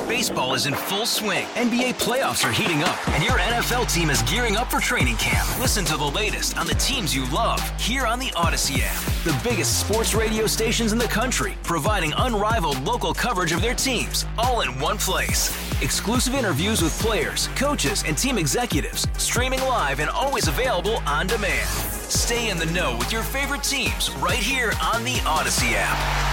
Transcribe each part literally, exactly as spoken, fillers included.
Baseball is in full swing. N B A playoffs are heating up, and your N F L team is gearing up for training camp. Listen to the latest on the teams you love here on the Odyssey app. The biggest sports radio stations in the country, providing unrivaled local coverage of their teams, all in one place. Exclusive interviews with players, coaches, and team executives, streaming live and always available on demand. Stay in the know with your favorite teams right here on the Odyssey app.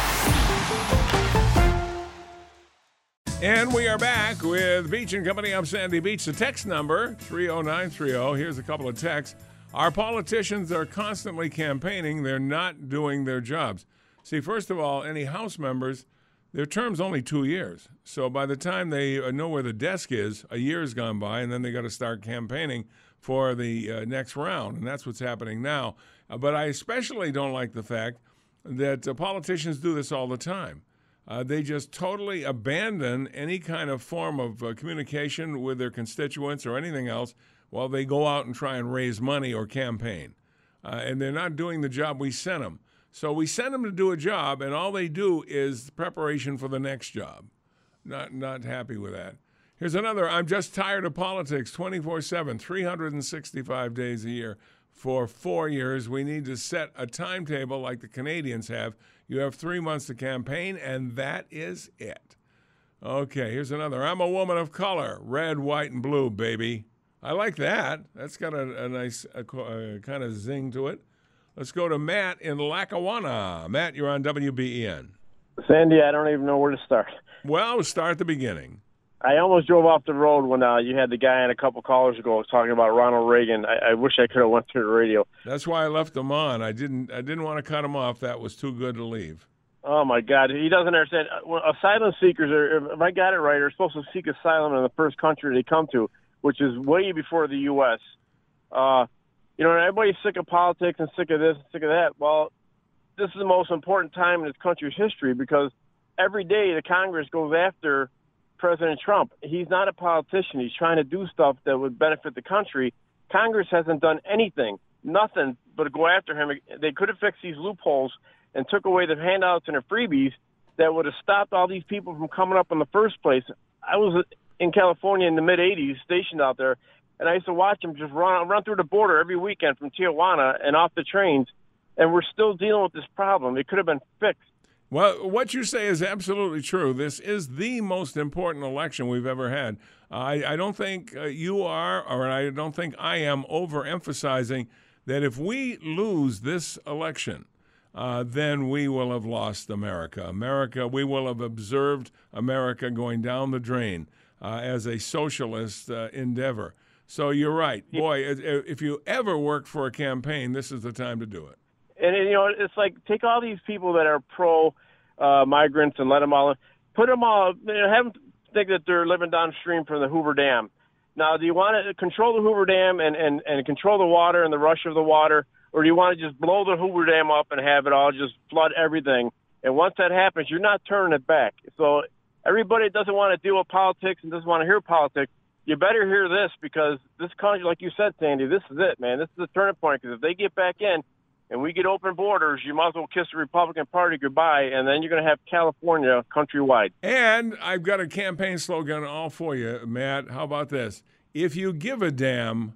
And we are back with Beach and Company. I'm Sandy Beach. The text number, three oh nine three oh. Here's a couple of texts. Our politicians are constantly campaigning. They're not doing their jobs. See, first of all, any House members, their term's only two years. So by the time they know where the desk is, a year's gone by, and then they got to start campaigning for the uh, next round. And that's what's happening now. Uh, but I especially don't like the fact that uh, politicians do this all the time. Uh, they just totally abandon any kind of form of uh, communication with their constituents or anything else while they go out and try and raise money or campaign. Uh, and they're not doing the job we sent them. So we send them to do a job, and all they do is preparation for the next job. Not, not happy with that. Here's another. I'm just tired of politics twenty-four seven, three hundred sixty-five days a year. For four years, we need to set a timetable like the Canadians have. You have three months to campaign, and that is it. Okay, here's another. I'm a woman of color. Red, white, and blue, baby. I like that. That's got a, a nice a, a kind of zing to it. Let's go to Matt in Lackawanna. Matt, you're on W B E N. Sandy, I don't even know where to start. Well, start at the beginning. I almost drove off the road when uh, you had the guy on a couple callers ago talking about Ronald Reagan. I, I wish I could have went through the radio. That's why I left him on. I didn't. I didn't want to cut him off. That was too good to leave. Oh my God, he doesn't understand. Well, asylum seekers are, if I got it right, are supposed to seek asylum in the first country they come to, which is way before the U S Uh, you know, everybody's sick of politics and sick of this and sick of that. Well, this is the most important time in this country's history because every day the Congress goes after President Trump. He's not a politician. He's trying to do stuff that would benefit the country. Congress hasn't done anything, nothing but go after him. They could have fixed these loopholes and took away the handouts and the freebies that would have stopped all these people from coming up in the first place. I was in California in the mid eighties, stationed out there, and I used to watch them just run run through the border every weekend from Tijuana and off the trains, and we're still dealing with this problem. It could have been fixed. Well, what you say is absolutely true. This is the most important election we've ever had. I, I don't think uh, you are, or I don't think I am, overemphasizing that if we lose this election, uh, then we will have lost America. America, we will have observed America going down the drain uh, as a socialist uh, endeavor. So you're right. Boy, if you ever worked for a campaign, this is the time to do it. And, you know, it's like take all these people that are pro uh, migrants and let them all, put them all, you know, have them think that they're living downstream from the Hoover Dam. Now, do you want to control the Hoover Dam and, and, and control the water and the rush of the water, or do you want to just blow the Hoover Dam up and have it all just flood everything? And once that happens, you're not turning it back. So everybody that doesn't want to deal with politics and doesn't want to hear politics, you better hear this because this country, like you said, Sandy, this is it, man. This is a turning point because if they get back in, and we get open borders, you might as well kiss the Republican Party goodbye, and then you're going to have California countrywide. And I've got a campaign slogan all for you, Matt. How about this? If you give a damn,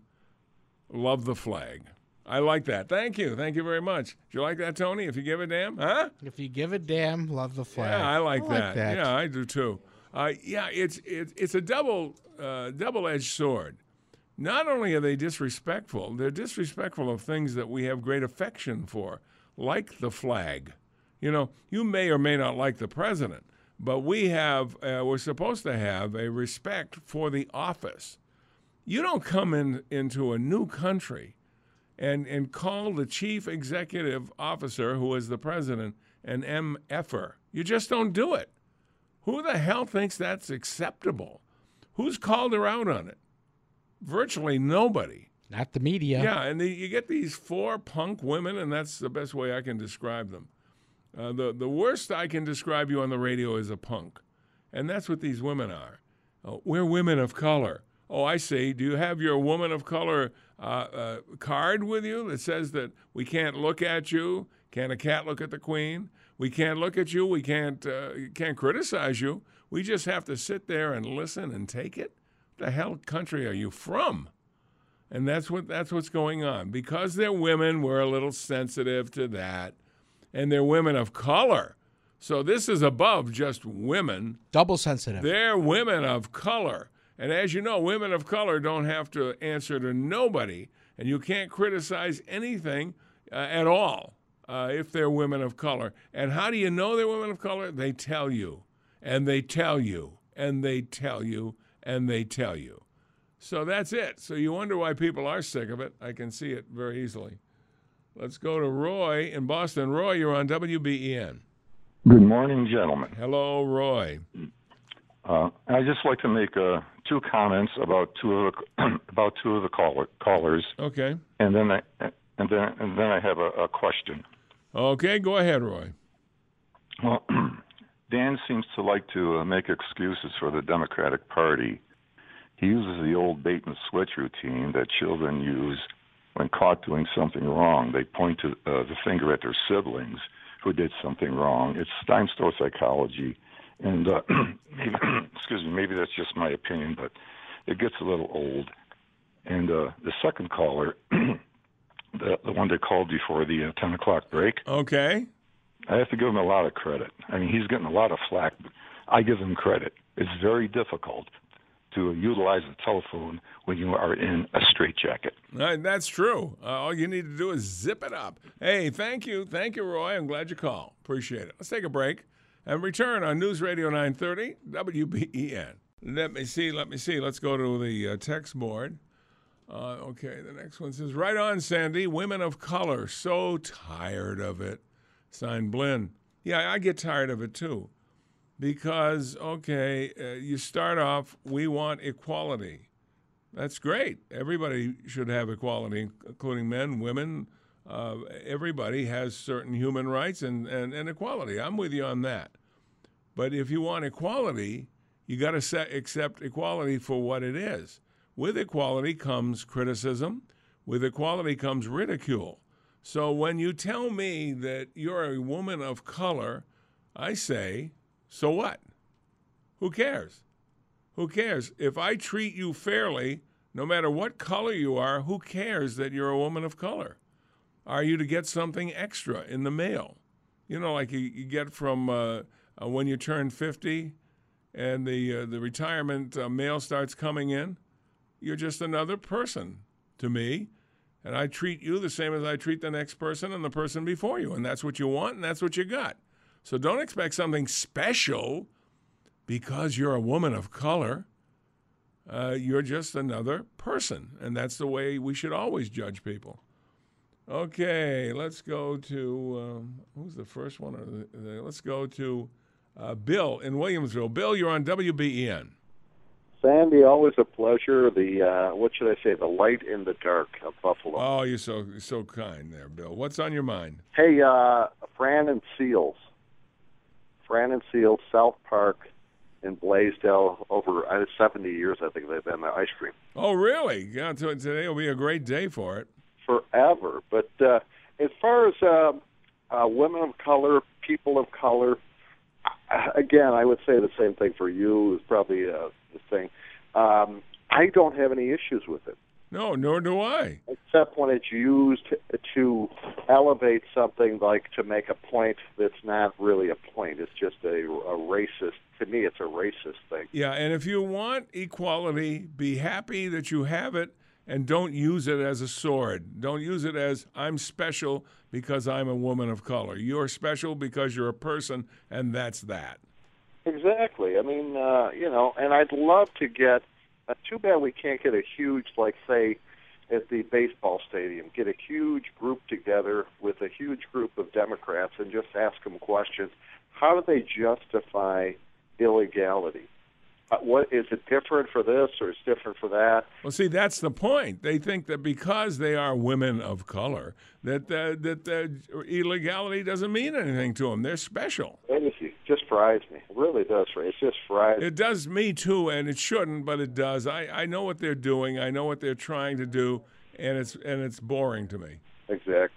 love the flag. I like that. Thank you. Thank you very much. Do you like that, Tony? If you give a damn? Huh? If you give a damn, love the flag. Yeah, I like, I that. like that. Yeah, I do too. Uh, yeah, it's, it's, it's a double, uh, double-edged sword. Not only are they disrespectful, they're disrespectful of things that we have great affection for, like the flag. You know, you may or may not like the president, but we have, uh, we're supposed to have a respect for the office. You don't come in into a new country and, and call the chief executive officer, who is the president, an M F-er. You just don't do it. Who the hell thinks that's acceptable? Who's called her out on it? Virtually nobody. Not the media. Yeah, and the, you get these four punk women, and that's the best way I can describe them. Uh, the, the worst I can describe you on the radio is a punk, and that's what these women are. Oh, we're women of color. Oh, I see. Do you have your woman of color uh, uh, card with you that says that we can't look at you? Can a cat look at the queen? We can't look at you. We can't uh, can't criticize you. We just have to sit there and listen and take it? What the hell country are you from? And that's what that's what's going on. Because they're women, we're a little sensitive to that. And they're women of color. So this is above just women. Double sensitive. They're women of color. And as you know, women of color don't have to answer to nobody. And you can't criticize anything uh, at all uh, if they're women of color. And how do you know they're women of color? They tell you. And they tell you. And they tell you. And they tell you. So that's it. So you wonder why people are sick of it. I can see it very easily. Let's go to Roy in Boston. Roy, you're on W B E N. Good morning, gentlemen. Hello, Roy. Uh, I'd just like to make uh, two comments about two of the about two of the caller, callers. Okay. And then I and then and then I have a, a question. Okay, go ahead, Roy. Well, Dan seems to like to uh, make excuses for the Democratic Party. He uses the old bait and switch routine that children use when caught doing something wrong. They point to uh, the finger at their siblings who did something wrong. It's Steinstore psychology, and uh, maybe, excuse me, maybe that's just my opinion, but it gets a little old. And uh, the second caller, the, the one that called before the uh, ten o'clock break, okay, I have to give him a lot of credit. I mean, he's getting a lot of flack, but I give him credit. It's very difficult to utilize the telephone when you are in a straitjacket. Uh, that's true. Uh, all you need to do is zip it up. Hey, thank you. Thank you, Roy. I'm glad you called. Appreciate it. Let's take a break and return on News Radio nine thirty, W B E N. Let me see. Let me see. Let's go to the uh, text board. Uh, okay, the next one says, right on, Sandy. Women of color. So tired of it. Signed, Blinn. Yeah, I get tired of it, too. Because, okay, uh, you start off, we want equality. That's great. Everybody should have equality, including men, women. Uh, everybody has certain human rights and, and, and equality. I'm with you on that. But if you want equality, you got to accept equality for what it is. With equality comes criticism. With equality comes ridicule. So when you tell me that you're a woman of color, I say, so what? Who cares? Who cares? If I treat you fairly, no matter what color you are, who cares that you're a woman of color? Are you to get something extra in the mail? You know, like you, you get from uh, uh, when you turn fifty and the, uh, the retirement uh, mail starts coming in. You're just another person to me, and I treat you the same as I treat the next person and the person before you, and that's what you want and that's what you got. So don't expect something special because you're a woman of color. Uh, you're just another person, and that's the way we should always judge people. Okay, let's go to, um, who's the first one? Or the, the, let's go to uh, Bill in Williamsville. Bill, you're on W B E N. Sandy, always a pleasure. The, uh, what should I say, the light in the dark of Buffalo. Oh, you're so, you're so kind there, Bill. What's on your mind? Hey, uh, Fran and Seals. Fran and Seals, South Park in Blaisdell, over uh, seventy years, I think they've been the ice cream. Oh, really? Yeah, so today will be a great day for it. Forever. But uh, as far as uh, uh, women of color, people of color, uh, again, I would say the same thing for you is probably uh, the thing. Um, I don't have any issues with it. No, nor do I. Except when it's used to elevate something, like to make a point that's not really a point. It's just a, a racist. To me, it's a racist thing. Yeah, and if you want equality, be happy that you have it, and don't use it as a sword. Don't use it as, I'm special because I'm a woman of color. You're special because you're a person, and that's that. Exactly. I mean, uh, you know, and I'd love to get, uh, too bad we can't get a huge, like, say, at the baseball stadium, get a huge group together with a huge group of Democrats and just ask them questions. How do they justify illegality? Uh, what is it different for this or it's different for that? Well, see, that's the point. They think that because they are women of color, that uh, that uh, illegality doesn't mean anything to them. They're special. It just fries me. It really does. It just fries me. It does me too, and it shouldn't, but it does. I, I know what they're doing. I know what they're trying to do, and it's and it's boring to me. Exactly.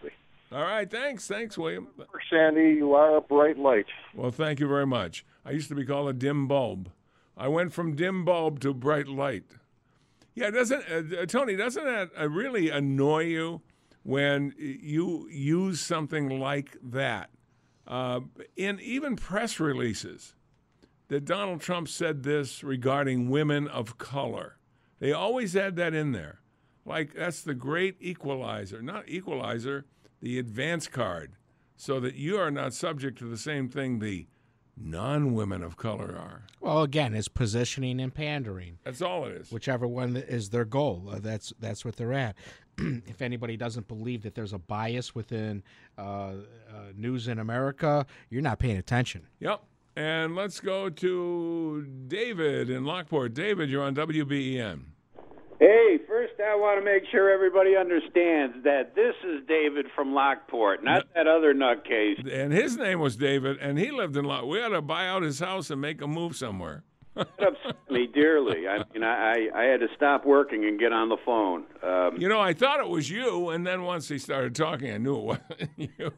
All right, thanks. Thanks, William. Sandy, you are a bright light. Well, thank you very much. I used to be called a dim bulb. I went from dim bulb to bright light. Yeah, doesn't uh, Tony, doesn't that uh, really annoy you when you use something like that uh, in even press releases that Donald Trump said this regarding women of color? They always add that in there. Like that's the great equalizer, not equalizer, the advance card, so that you are not subject to the same thing the non-women of color are. Well, again, it's positioning and pandering. That's all it is. Whichever one is their goal, uh, that's that's what they're at. If anybody doesn't believe that there's a bias within uh, uh, news in America, you're not paying attention. Yep. And let's go to David in Lockport. David, you're on W B E N. Hey, first I want to make sure everybody understands that this is David from Lockport, not that other nutcase. And his name was David, and he lived in Lockport. We had to buy out his house and make a move somewhere. That upset me dearly. I mean, I, I had to stop working and get on the phone. Um, you know, I thought it was you, and then once he started talking, I knew it wasn't you.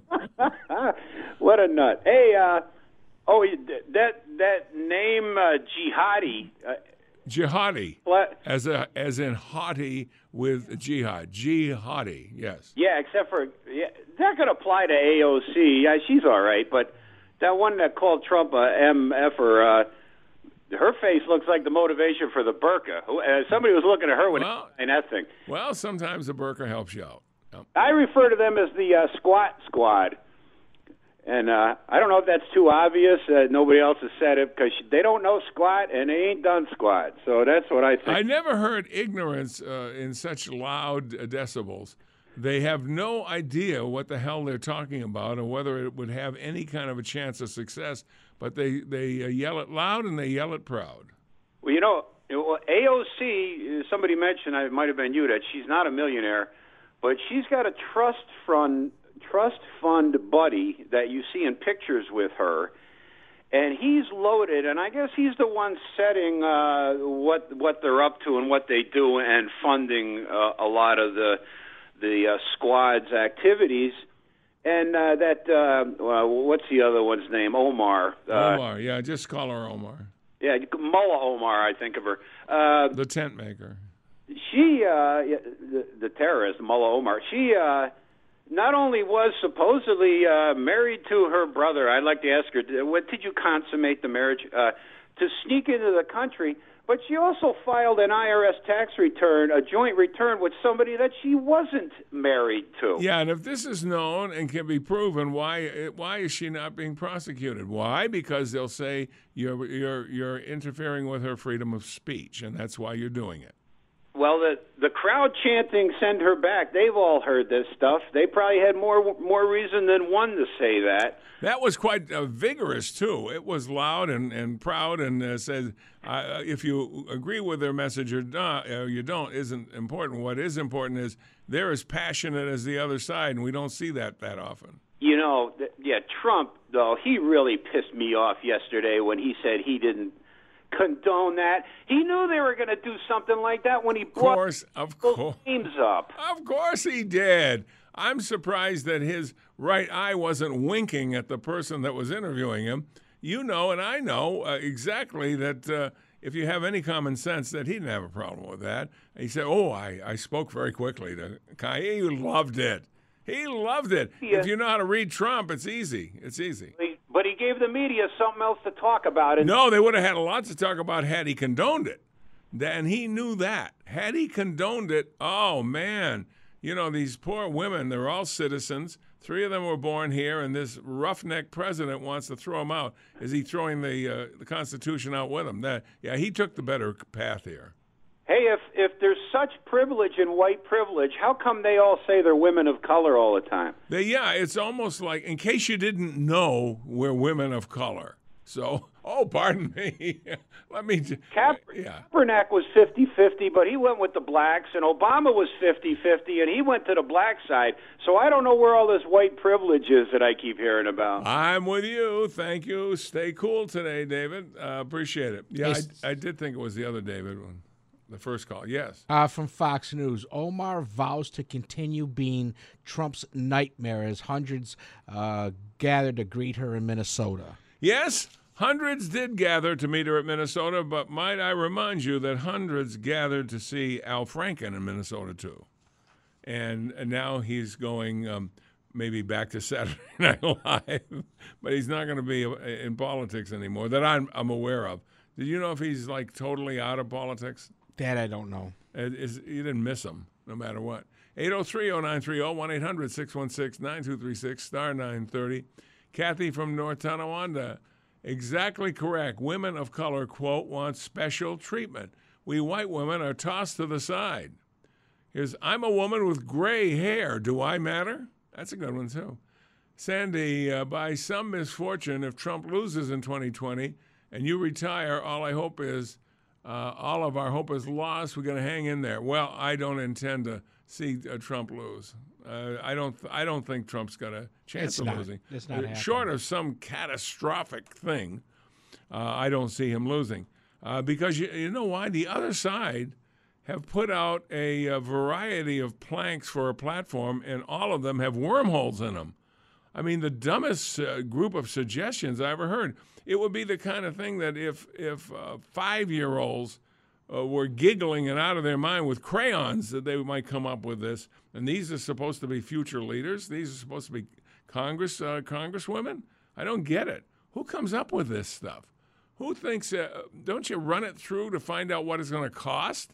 What a nut. Hey, uh, oh, that that name, uh, Jihadi. Uh, Jihadi, what? as a as in haughty with jihad. Jihadi, yes. Yeah, except for yeah, that could apply to A O C. Yeah, she's all right, but that one that called Trump a M F or uh, her face looks like the motivation for the burqa. Uh, somebody was looking at her when well, and that thing. Well, sometimes the burqa helps you out. Yep. I refer to them as the uh, squat squad. And uh, I don't know if that's too obvious. Uh, nobody else has said it because they don't know squat and they ain't done squat. So that's what I think. I never heard ignorance uh, in such loud decibels. They have no idea what the hell they're talking about or whether it would have any kind of a chance of success. But they, they uh, yell it loud and they yell it proud. Well, you know, A O C, somebody mentioned, it might have been you, that she's not a millionaire, but she's got a trust fund trust fund buddy that you see in pictures with her, and he's loaded, and I guess he's the one setting uh, what what they're up to and what they do and funding uh, a lot of the the uh, squad's activities. And uh, that, uh, well, what's the other one's name? Omar. Uh, Omar, yeah, just call her Omar. Yeah, Mullah Omar, I think of her. Uh, the tent maker. She, uh, the, the terrorist, Mullah Omar, she... Uh, not only was supposedly uh, married to her brother, I'd like to ask her, what did you consummate the marriage, uh, to sneak into the country, but she also filed an I R S tax return, a joint return with somebody that she wasn't married to. Yeah, and if this is known and can be proven, why why is she not being prosecuted? Why? Because they'll say you're you're you're interfering with her freedom of speech, and that's why you're doing it. Well, the the crowd chanting "send her back," they've all heard this stuff. They probably had more more reason than one to say that. That was quite uh, vigorous, too. It was loud and, and proud and uh, said, uh, if you agree with their message or not, uh, you don't, isn't important. What is important is they're as passionate as the other side, and we don't see that that often. You know, th- yeah, Trump, though, he really pissed me off yesterday when he said he didn't condone that. He knew they were going to do something like that when he brought course, of those course. names up. Of course he did. I'm surprised that his right eye wasn't winking at the person that was interviewing him. You know, and I know uh, exactly that uh, if you have any common sense, that he didn't have a problem with that. He said, oh, I, I spoke very quickly to Kai. He loved it. He loved it. Yeah. If you know how to read Trump, it's easy. It's easy. But he gave the media something else to talk about. And no, they would have had a lot to talk about had he condoned it. And he knew that. Had he condoned it, oh, man. You know, these poor women, they're all citizens. Three of them were born here, and this roughneck president wants to throw them out. Is he throwing the uh, the Constitution out with him? That, yeah, he took the better path here. Hey, if if there's such privilege in white privilege, how come they all say they're women of color all the time? They, yeah, it's almost like, in case you didn't know, we're women of color. So, oh, pardon me. Let me just, Kap- yeah. Kaepernick was fifty-fifty, but he went with the blacks, and Obama was fifty-fifty, and he went to the black side. So I don't know where all this white privilege is that I keep hearing about. I'm with you. Thank you. Stay cool today, David. Uh, appreciate it. Yeah, Yes. I, I did think it was the other David one. the first call. Yes. Uh, from Fox News, Omar vows to continue being Trump's nightmare as hundreds uh, gather to greet her in Minnesota. Yes, hundreds did gather to meet her at Minnesota, but might I remind you that hundreds gathered to see Al Franken in Minnesota, too. And, and now he's going um, maybe back to Saturday Night Live, but he's not going to be in politics anymore that I'm, I'm aware of. Did you know if he's, like, totally out of politics? That I don't know. It is, you didn't miss him, no matter what. eight oh three oh nine three oh, one eight hundred six one six nine two three six, star nine thirty. Kathy from North Tonawanda, exactly correct. Women of color, quote, want special treatment. We white women are tossed to the side. Here's, I'm a woman with gray hair. Do I matter? That's a good one, too. Sandy, uh, by some misfortune, if Trump loses in twenty twenty and you retire, all I hope is, uh, all of our hope is lost. We're going to hang in there. Well, I don't intend to see uh, Trump lose. Uh, I don't. Th- I don't think Trump's got a chance It's of not. losing. It's not Uh, happening. Short of some catastrophic thing, uh, I don't see him losing. Uh, because you, you know why? The other side have put out a, a variety of planks for a platform, and all of them have wormholes in them. I mean, the dumbest uh, group of suggestions I ever heard. It would be the kind of thing that if if uh, five-year-olds uh, were giggling and out of their mind with crayons, that they might come up with this. And these are supposed to be future leaders. These are supposed to be Congress uh, Congresswomen. I don't get it. Who comes up with this stuff? Who thinks? Uh, don't you run it through to find out what it's going to cost?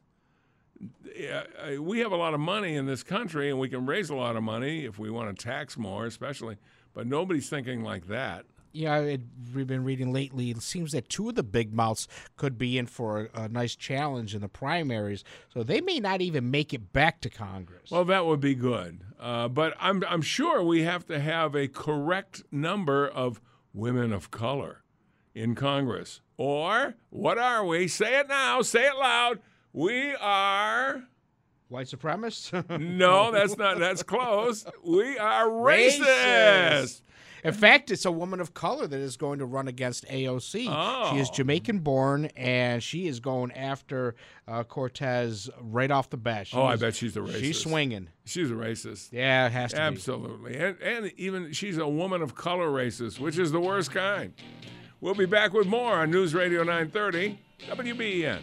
Yeah, we have a lot of money in this country, and we can raise a lot of money if we want to tax more, especially. But nobody's thinking like that. Yeah, it, we've been reading lately. It seems that two of the big mouths could be in for a, a nice challenge in the primaries, so they may not even make it back to Congress. Well, that would be good. Uh, but I'm I'm sure we have to have a correct number of women of color in Congress. Or what are we? Say it now. Say it loud. We are. White supremacists? No, that's not. That's close. We are racist. Racist. In fact, it's a woman of color that is going to run against A O C. Oh. She is Jamaican-born, and she is going after uh, Cortez right off the bat. She Oh, I is- bet she's a racist. She's swinging. She's a racist. Yeah, it has to Absolutely. And, and even she's a woman of color racist, which is the worst kind. We'll be back with more on News Radio nine thirty, W B E N.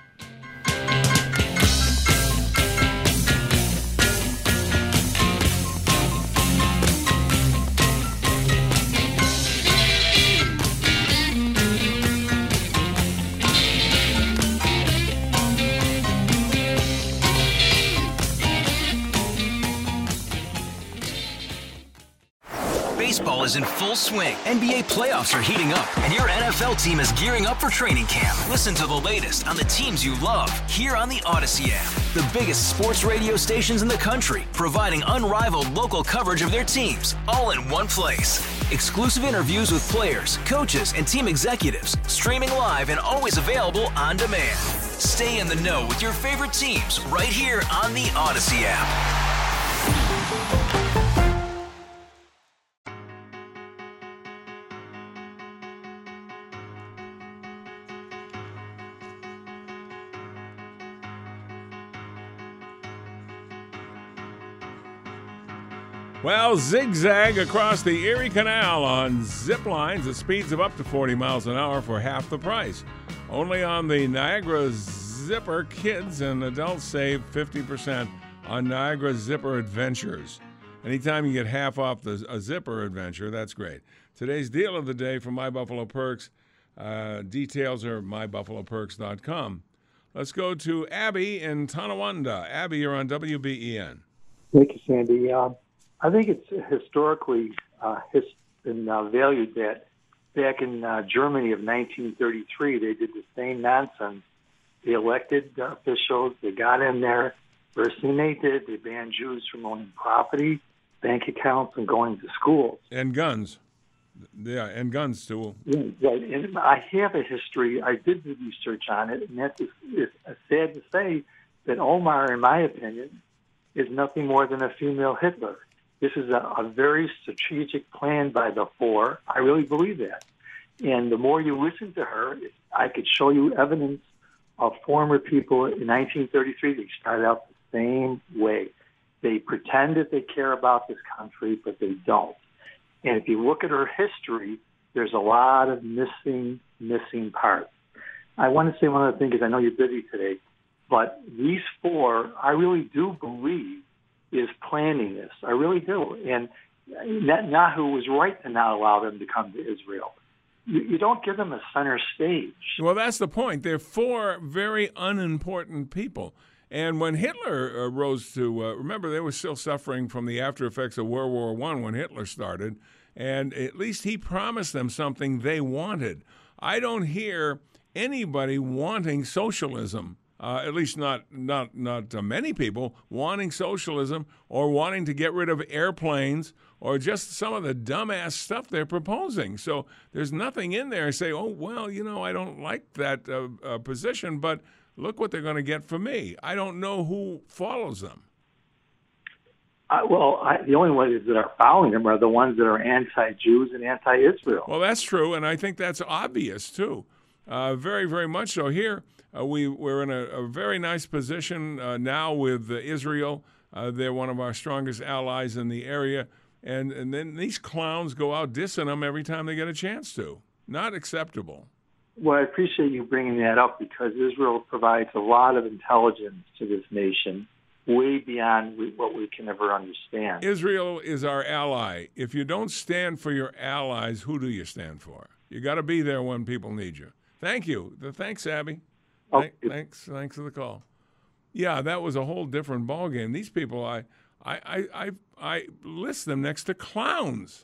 Baseball is in full swing. N B A playoffs are heating up, and your N F L team is gearing up for training camp. Listen to the latest on the teams you love here on the Odyssey app. The biggest sports radio stations in the country, providing unrivaled local coverage of their teams, all in one place. Exclusive interviews with players, coaches, and team executives, streaming live and always available on demand. Stay in the know with your favorite teams right here on the Odyssey app. Well, zigzag across the Erie Canal on zip lines at speeds of up to forty miles an hour for half the price. Only on the Niagara Zipper, kids and adults save fifty percent on Niagara Zipper Adventures. Anytime you get half off the a Zipper adventure, that's great. Today's deal of the day from My Buffalo Perks. Uh, details are my buffalo perks dot com. Let's go to Abby in Tonawanda. Abby, you're on W B E N. Thank you, Sandy. Uh, I think it's historically uh, has been uh, valued that back in uh, Germany of nineteen thirty-three, they did the same nonsense. They elected uh, officials. They got in there. First thing they did, they banned Jews from owning property, bank accounts, and going to schools. And guns. Yeah, and guns, too. Yeah, right. And I have a history. I did the research on it, and that's it's sad to say that Omar, in my opinion, is nothing more than a female Hitler. This is a, a very strategic plan by the four. I really believe that. And the more you listen to her, I could show you evidence of former people in nineteen thirty-three. They started out the same way. They pretend that they care about this country, but they don't. And if you look at her history, there's a lot of missing, missing parts. I want to say one other thing, because I know you're busy today, but these four, I really do believe, is planning this. I really do. And Netanyahu was right to not allow them to come to Israel. You, you don't give them a center stage. Well, that's the point. They're four very unimportant people. And when Hitler uh, rose to, uh, remember, they were still suffering from the after effects of World War One when Hitler started, and at least he promised them something they wanted. I don't hear anybody wanting socialism. Uh, at least not not not uh, many people wanting socialism or wanting to get rid of airplanes or just some of the dumbass stuff they're proposing. So there's nothing in there to say, oh, well, you know, I don't like that uh, uh, position, but look what they're going to get from me. I don't know who follows them. Uh, well, I, the only ones that are following them are the ones that are anti-Jews and anti-Israel. Well, that's true, and I think that's obvious, too. Uh, very, very much so. Here, uh, we, we're in a, a very nice position uh, now with uh, Israel. Uh, they're one of our strongest allies in the area. And, and then these clowns go out dissing them every time they get a chance to. Not acceptable. Well, I appreciate you bringing that up, because Israel provides a lot of intelligence to this nation, way beyond what we can ever understand. Israel is our ally. If you don't stand for your allies, who do you stand for? You got to be there when people need you. Thank you. Thanks, Abby. Oh, Th- thanks, thanks for the call. Yeah, that was a whole different ballgame. These people, I, I, I, I, I list them next to clowns.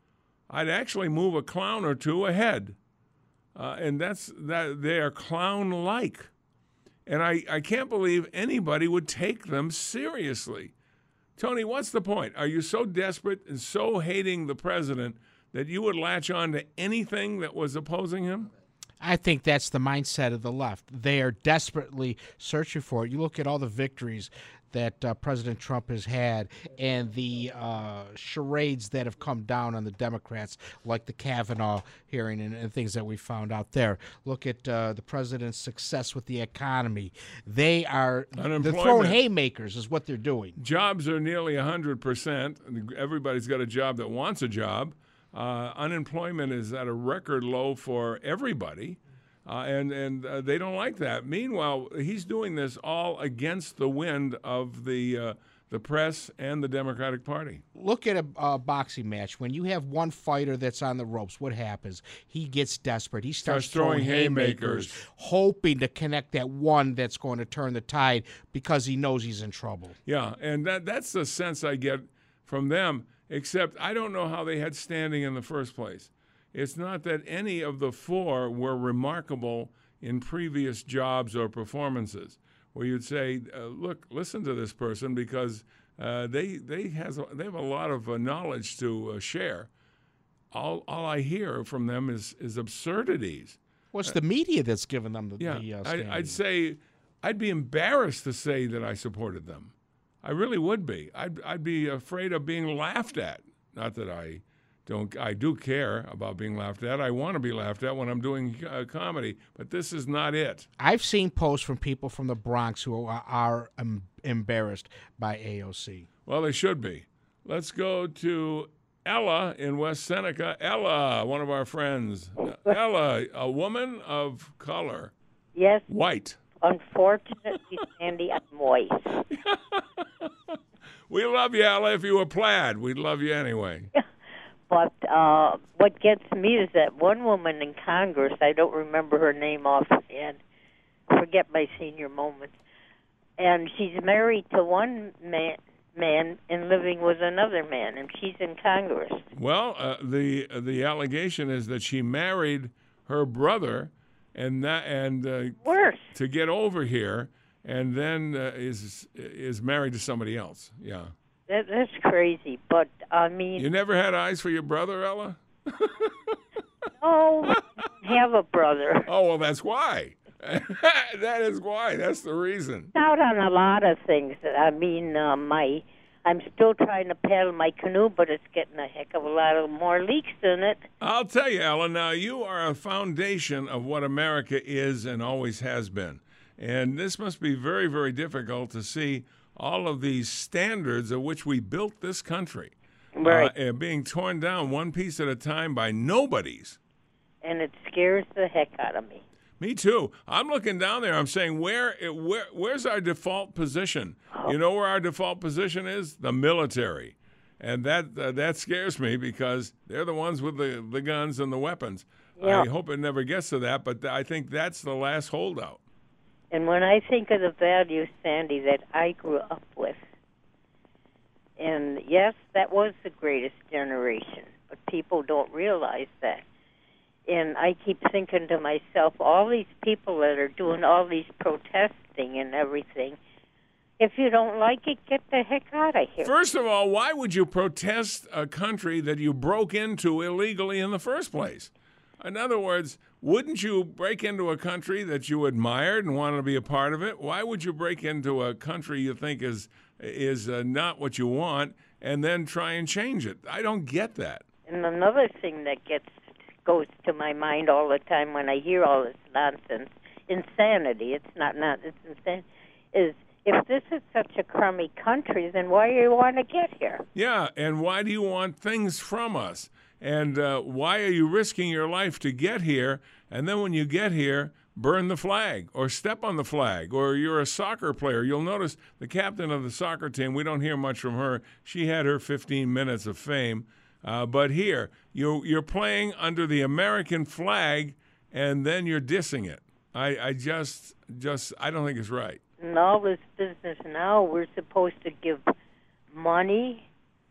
I'd actually move a clown or two ahead, uh, and that's that. They are clown-like, and I, I can't believe anybody would take them seriously. Tony, what's the point? Are you so desperate and so hating the president that you would latch on to anything that was opposing him? I think that's the mindset of the left. They are desperately searching for it. You look at all the victories that uh, President Trump has had and the uh, charades that have come down on the Democrats, like the Kavanaugh hearing and, and things that we found out there. Look at uh, the president's success with the economy. They are they're throwing haymakers is what they're doing. Jobs are nearly one hundred percent. Everybody's got a job that wants a job. Uh, unemployment is at a record low for everybody, uh, and and uh, they don't like that. Meanwhile, he's doing this all against the wind of the uh, the press and the Democratic Party. Look at a, a boxing match. When you have one fighter that's on the ropes, what happens? He gets desperate. He starts, starts throwing, throwing haymakers, haymakers, hoping to connect that one that's going to turn the tide because he knows he's in trouble. Yeah, and that that's the sense I get from them. Except I don't know how they had standing in the first place. It's not that any of the four were remarkable in previous jobs or performances, where you'd say, uh, look, listen to this person because uh, they they has they have a lot of uh, knowledge to uh, share. All all I hear from them is is absurdities. Well, it's the media that's given them the, yeah, the uh, I, I'd say I'd be embarrassed to say that I supported them. I really would be. I'd, I'd be afraid of being laughed at. Not that I don't. I do care about being laughed at. I want to be laughed at when I'm doing uh, comedy, but this is not it. I've seen posts from people from the Bronx who are, are um, embarrassed by A O C. Well, they should be. Let's go to Ella in West Seneca. Ella, one of our friends. Ella, a woman of color. Yes. White. Unfortunately, Sandy, I'm white. We love you, Ella. If you were plaid, we'd love you anyway. But uh, what gets me is that one woman in Congress, I don't remember her name offhand, forget my senior moments, and she's married to one man, man and living with another man, and she's in Congress. Well, uh, the uh, the allegation is that she married her brother, and that and uh, worse to get over here, and then uh, is is married to somebody else. Yeah, that, that's crazy. But I mean, you never had eyes for your brother, Ella? No, I don't have a brother. Oh well, that's why. That is why. That's the reason. Out on a lot of things. I mean, uh, my. I'm still trying to paddle my canoe, but it's getting a heck of a lot of more leaks in it. I'll tell you, Ellen, now you are a foundation of what America is and always has been. And this must be very, very difficult to see all of these standards of which we built this country Right. uh, being torn down one piece at a time by nobodies. And it scares the heck out of me. Me too. I'm looking down there. I'm saying, where, where, where's our default position? You know where our default position is? The military, and that uh, that scares me because they're the ones with the, the guns and the weapons. Yeah. I hope it never gets to that, but I think that's the last holdout. And when I think of the values, Sandy, that I grew up with, and yes, that was the greatest generation, but people don't realize that. And I keep thinking to myself, all these people that are doing all these protesting and everything, if you don't like it, get the heck out of here. First of all, why would you protest a country that you broke into illegally in the first place? In other words, wouldn't you break into a country that you admired and wanted to be a part of it? Why would you break into a country you think is is uh, not what you want and then try and change it? I don't get that. And another thing that gets goes to my mind all the time when I hear all this nonsense, insanity, it's not not it's insane, is if this is such a crummy country, then why do you want to get here? Yeah, and why do you want things from us? And uh, why are you risking your life to get here? And then when you get here, burn the flag or step on the flag, or you're a soccer player. You'll notice the captain of the soccer team, we don't hear much from her. She had her fifteen minutes of fame. Uh, but here, you're, you're playing under the American flag, and then you're dissing it. I, I just, just, I don't think it's right. In all this business now, we're supposed to give money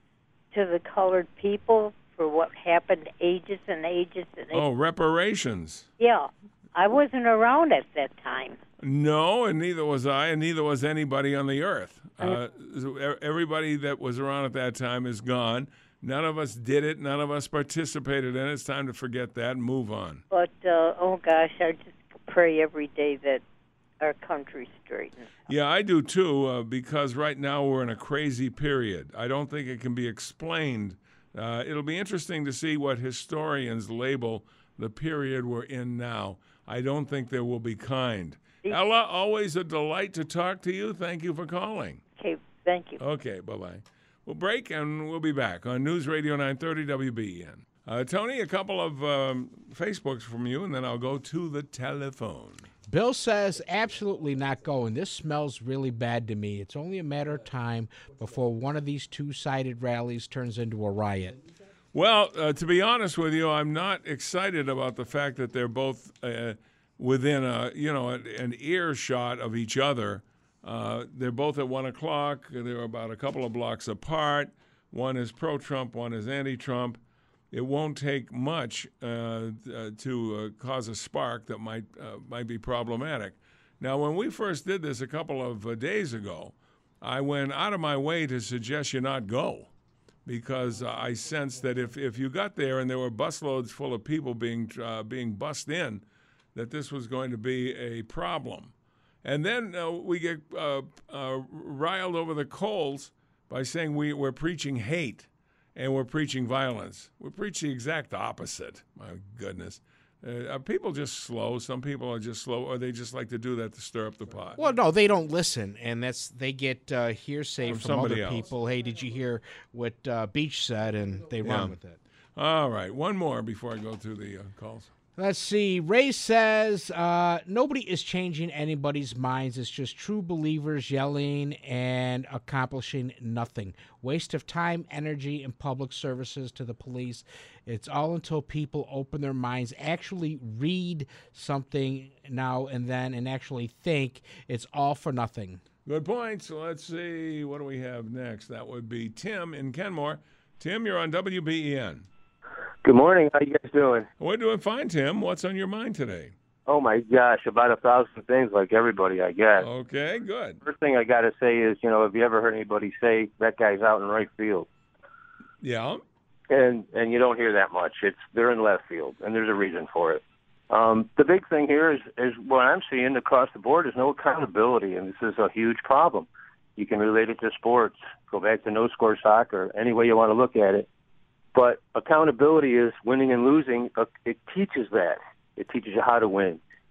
to the colored people for what happened ages and ages and ages. Oh, reparations. Yeah. I wasn't around at that time. No, and neither was I, and neither was anybody on the earth. Uh, everybody that was around at that time is gone. None of us did it. None of us participated in it. It's time to forget that and move on. But, uh, oh, gosh, I just pray every day that our country straightens. Yeah, I do, too, uh, because right now we're in a crazy period. I don't think it can be explained. Uh, it'll be interesting to see what historians label the period we're in now. I don't think they will be kind. Ella, always a delight to talk to you. Thank you for calling. Okay, thank you. Okay, bye-bye. We'll break, and we'll be back on News Radio nine thirty W B E N. Uh, Tony, a couple of um, Facebooks from you, and then I'll go to the telephone. Bill says, absolutely not going. This smells really bad to me. It's only a matter of time before one of these two-sided rallies turns into a riot. Well, uh, to be honest with you, I'm not excited about the fact that they're both uh, within a, you know, an earshot of each other. Uh, they're both at one o'clock. They're about a couple of blocks apart. One is pro-Trump, one is anti-Trump. It won't take much uh, uh, to uh, cause a spark that might uh, might be problematic. Now, when we first did this a couple of uh, days ago, I went out of my way to suggest you not go, because uh, I sensed that if, if you got there and there were busloads full of people being uh, being bussed in, that this was going to be a problem. And then uh, we get uh, uh, riled over the coals by saying we, we're preaching hate and we're preaching violence. We preach the exact opposite. My goodness. Uh, are people just slow? Some people are just slow, or they just like to do that to stir up the pot. Well, no, they don't listen, and that's they get uh, hearsay From from, other somebody else. people. Hey, did you hear what uh, Beach said? And they Yeah. run with it. All right, one more before I go to the uh, calls. Let's see. Ray says, uh, nobody is changing anybody's minds. It's just true believers yelling and accomplishing nothing. Waste of time, energy, and public services to the police. It's all until people open their minds, actually read something now and then, and actually think. It's all for nothing. Good point. So let's see. What do we have next? That would be Tim in Kenmore. Tim, you're on W B E N. Good morning. How you guys doing? We're doing fine, Tim. What's on your mind today? Oh, my gosh, about a thousand things like everybody, I guess. Okay, good. First thing I got to say is, you know, have you ever heard anybody say that guy's out in right field? Yeah. And and you don't hear that much. It's they're in left field, and there's a reason for it. Um, the big thing here is, is what I'm seeing across the board is no accountability, and this is a huge problem. You can relate it to sports, go back to no-score soccer, any way you want to look at it. But accountability is winning and losing. It teaches that. It teaches you how to win.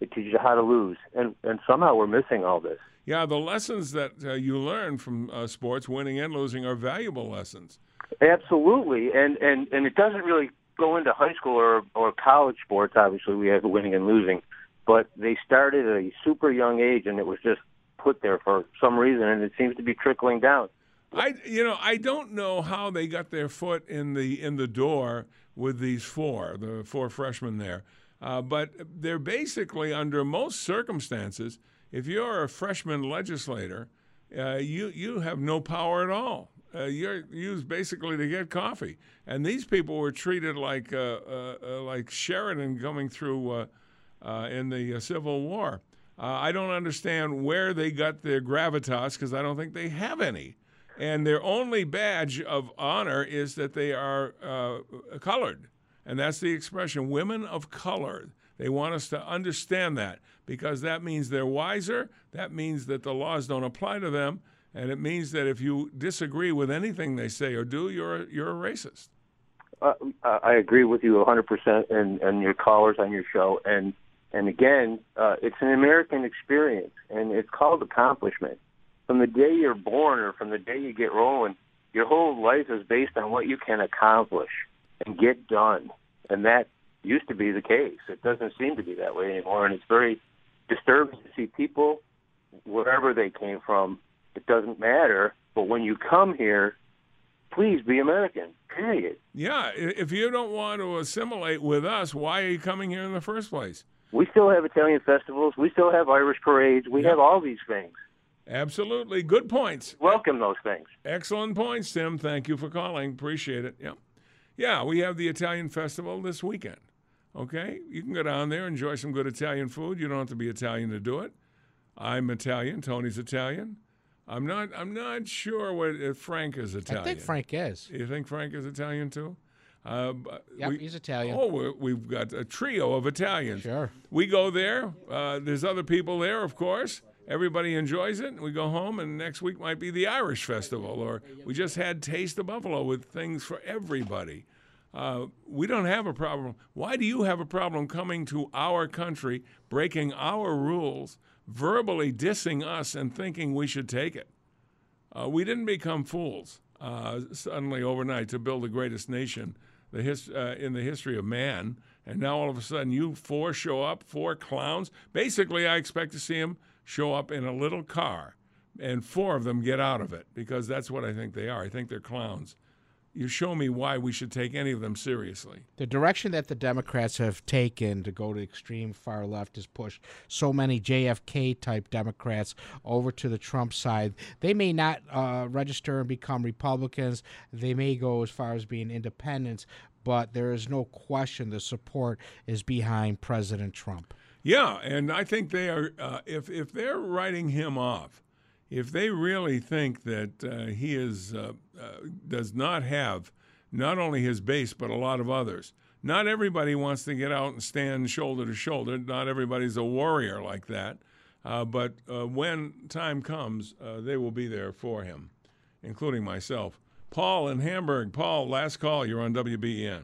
It teaches you how to lose, and and somehow we're missing all this. Yeah, the lessons that uh, you learn from uh, sports, winning and losing, are valuable lessons. Absolutely, and and and it doesn't really go into high school or or college sports. Obviously, we have winning and losing, but they started at a super young age, and it was just put there for some reason, and it seems to be trickling down. I, you know, I don't know how they got their foot in the in the door with these four, the four freshmen there, uh, but they're basically, under most circumstances, if you're a freshman legislator, uh, you you have no power at all. Uh, you're used basically to get coffee, and these people were treated like uh, uh, uh, like Sheridan coming through uh, uh, in the uh, Civil War. Uh, I don't understand where they got their gravitas, because I don't think they have any. And their only badge of honor is that they are uh, colored. And that's the expression, women of color. They want us to understand that, because that means they're wiser. That means that the laws don't apply to them. And it means that if you disagree with anything they say or do, you're a, you're a racist. Uh, I agree with you one hundred percent, and, and your callers on your show. And, and again, uh, it's an American experience, and it's called accomplishment. From the day you're born or from the day you get rolling, your whole life is based on what you can accomplish and get done. And that used to be the case. It doesn't seem to be that way anymore, and it's very disturbing to see people, wherever they came from, it doesn't matter. But when you come here, please be American, period. Yeah, if you don't want to assimilate with us, why are you coming here in the first place? We still have Italian festivals. We still have Irish parades. We yeah. have all these things. Absolutely. Good points. Welcome those things. Excellent points, Tim. Thank you for calling. Appreciate it. Yeah. Yeah, we have the Italian Festival this weekend. Okay? You can go down there, enjoy some good Italian food. You don't have to be Italian to do it. I'm Italian. Tony's Italian. I'm not I'm not sure what if Frank is Italian. I think Frank is. You think Frank is Italian too? Uh, yep, we, he's Italian. Oh, we're, we've got a trio of Italians. Sure. We go there. Uh, there's other people there, of course. Everybody enjoys it. We go home, and next week might be the Irish Festival, or we just had Taste of Buffalo with things for everybody. Uh, we don't have a problem. Why do you have a problem coming to our country, breaking our rules, verbally dissing us, and thinking we should take it? Uh, we didn't become fools uh, suddenly overnight to build the greatest nation the his, uh, in the history of man, and now all of a sudden you four show up, four clowns. Basically, I expect to see them show up in a little car, and four of them get out of it, because that's what I think they are. I think they're clowns. You show me why we should take any of them seriously. The direction that the Democrats have taken to go to extreme far left has pushed so many J F K-type Democrats over to the Trump side. They may not uh, register and become Republicans. They may go as far as being independents, but there is no question the support is behind President Trump. Yeah, and I think they are. Uh, if if they're writing him off, if they really think that uh, he is uh, uh, does not have not only his base but a lot of others. Not everybody wants to get out and stand shoulder to shoulder. Not everybody's a warrior like that. Uh, but uh, when time comes, uh, they will be there for him, including myself. Paul in Hamburg. Paul, last call. You're on W B E N.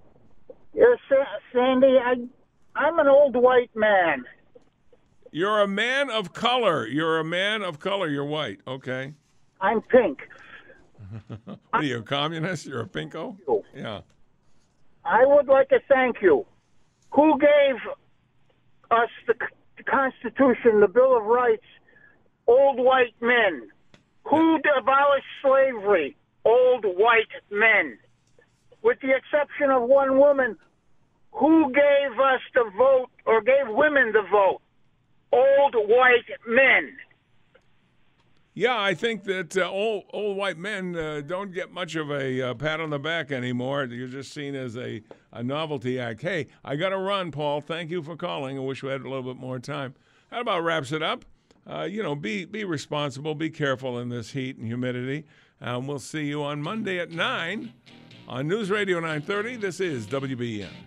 Yes, Sandy. I. I'm an old white man. You're a man of color. You're a man of color. You're white. Okay. I'm pink. What are you, a communist? You're a pinko? Yeah. I would like to thank you. Who gave us the, the Constitution, the Bill of Rights? Old white men. Who abolished slavery? Old white men. With the exception of one woman, who gave us the vote or gave women the vote? Old white men. Yeah, I think that uh, old old white men uh, don't get much of a uh, pat on the back anymore. You're just seen as a, a novelty act. Hey, I got to run, Paul. Thank you for calling. I wish we had a little bit more time. That about wraps it up. Uh, you know, be be responsible. Be careful in this heat and humidity. Um, we'll see you on Monday at nine on News Radio nine thirty. This is W B E N.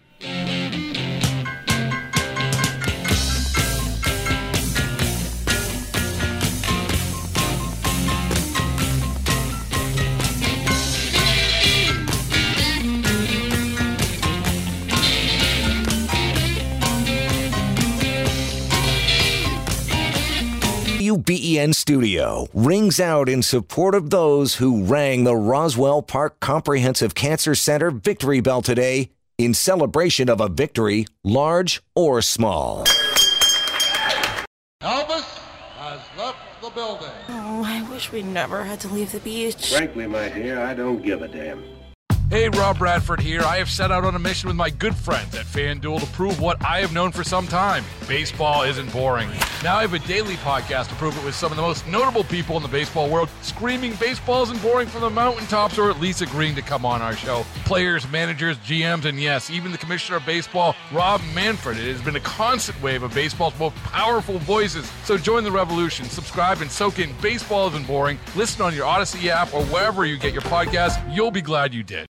W B E N studio rings out in support of those who rang the Roswell Park Comprehensive Cancer Center Victory Bell today in celebration of a victory, large or small. Elvis has left the building. Oh, I wish we never had to leave the beach. Frankly, my dear, I don't give a damn. Hey, Rob Bradford here. I have set out on a mission with my good friends at FanDuel to prove what I have known for some time. Baseball isn't boring. Now I have a daily podcast to prove it with some of the most notable people in the baseball world, screaming baseball isn't boring from the mountaintops, or at least agreeing to come on our show. Players, managers, G Ms, and yes, even the commissioner of baseball, Rob Manfred. It has been a constant wave of baseball's most powerful voices. So join the revolution. Subscribe and soak in Baseball Isn't Boring. Listen on your Odyssey app or wherever you get your podcasts. You'll be glad you did.